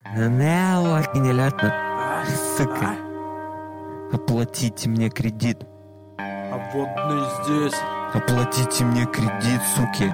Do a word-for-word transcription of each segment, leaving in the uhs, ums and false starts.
Сука, оплатите мне кредит. А вот не здесь. Оплатите мне кредит, суки.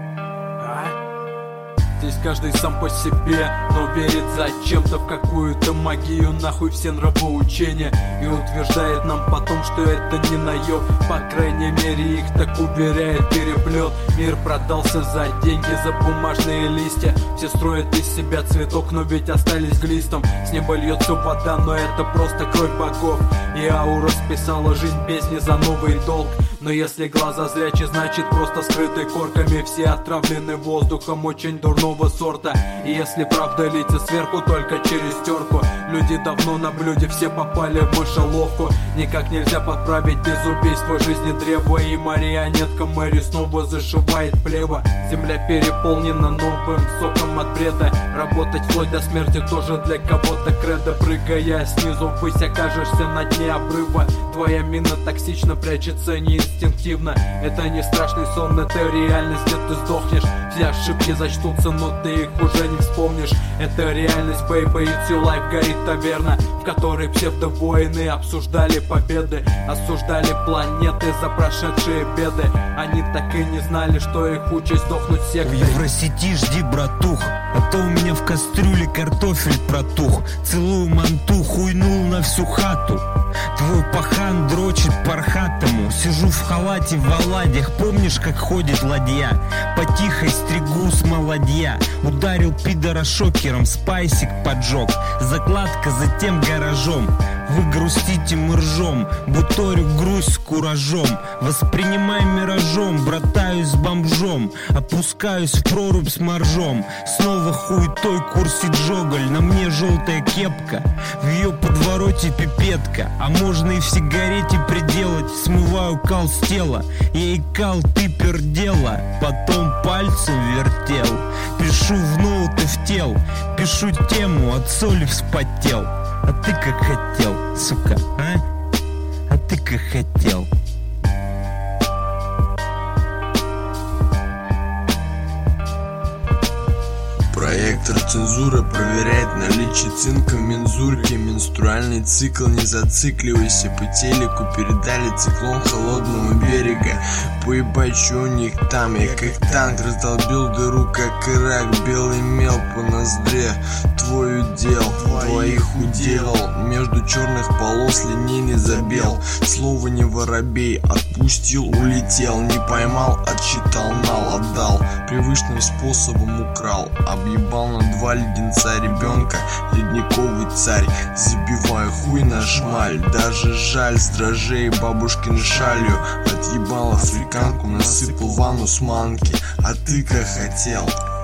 Здесь каждый сам по себе, но верит зачем-то в какую-то магию, нахуй все нравоучения. И утверждает нам потом, что это не наеб. По крайней мере их так уверяет переплет. Мир продался за деньги, за бумажные листья. Все строят из себя цветок, но ведь остались глистом. С неба льется вода, но это просто кровь богов. И аура списала жизнь песни за новый долг. Но если глаза зрячие, значит просто скрыты корками. Все отравлены воздухом очень дурного сорта. И если правда льется сверху, только через терку. Люди давно на блюде, все попали в мышеловку. Никак нельзя подправить без убийства жизни древа. И марионетка Мэри снова зашивает плево. Земля переполнена новым соком от бреда. Работать вплоть до смерти тоже для кого-то кредо. Прыгая снизу ввысь, окажешься на дне обрыва. Твоя мина токсично прячется неинстинктивно. Это не страшный сон, это реальность, где ты сдохнешь. Все ошибки зачтутся, но ты их уже не вспомнишь. Это реальность, baby, it's your life. Горит таверна, в которой псевдовоины обсуждали победы, осуждали планеты за прошедшие беды. Они так и не знали, что их участь сдохнуть сектой. В Евросети жди, братух, а то у меня в кастрюле картофель протух. Целую манту, хуйнул на всю хату. Твой пахан дрочит пархатому. Сижу в халате в оладьях. Помнишь, как ходит ладья? Потихо стригу с молодья. Ударил пидора шокером, спайсик поджег. Закладка затем гаражом. Вы грустите, мы ржем. Буторю грусть с куражом. Воспринимай миражом. Братаюсь с бомжом. Опускаюсь в прорубь с моржом. Снова хуетой курсит жоголь. На мне желтая кепка. В ее подвороте пипетка. А можно и в сигарете приделать. Смываю кал с тела. Я икал, ты пердела. Потом пальцем вертел. Пишу в ноут и в тел. Пишу тему, от соли вспотел. А ты как хотел, сука, а? А ты как хотел. Проектор цензуры проверяет наличие цинка в мензурке. Менструальный цикл, не зацикливайся. По телеку передали циклон холодного берега. Поебать, что у них там. Я как танк раздолбил дыру, как Ирак. Белый мел по ноздре. Твой удел, твоих удел. Между черных полос линейный забел. Слово не воробей, отпустил, улетел. Не поймал, отсчитал, нал, отдал. Привычным способом украл. Объебал на два леденца ребенка. Ледниковый царь. Забиваю хуй на шмаль. Даже жаль с дрожжей бабушкин шалью. Отъебал африканку, насыпал ванну с манки. А ты как хотел.